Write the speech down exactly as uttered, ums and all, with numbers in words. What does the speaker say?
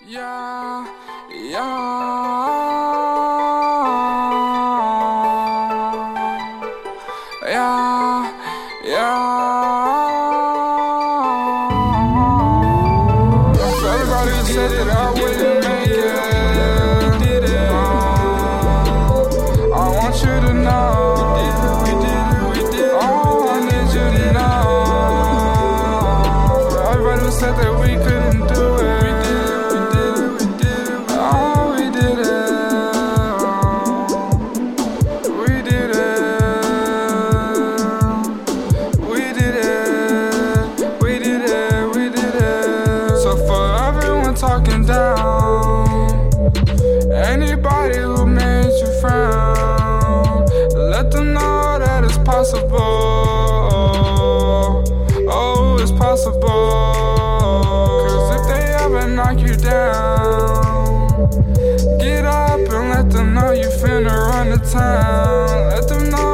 Yeah, yeah, yeah, yeah. For everybody who said that I wouldn't make it, uh, I want you to know. Oh, I need you to know. For everybody who said that we couldn't do it. Talking down, anybody who made you frown, let them know that it's possible. Oh, it's possible. Cause if they ever knock you down, get up and let them know you finna run to town. Let them know